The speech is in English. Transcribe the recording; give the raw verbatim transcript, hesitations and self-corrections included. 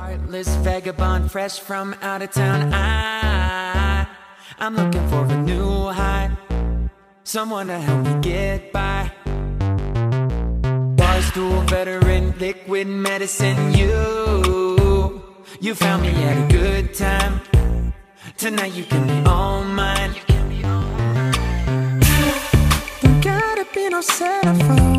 Heartless vagabond, fresh from out of town. I, I'm looking for a new high, someone to help me get by. Barstool veteran, liquid medicine. You, you found me at a good time. Tonight you can be all mine. Don't gotta be no centerfold.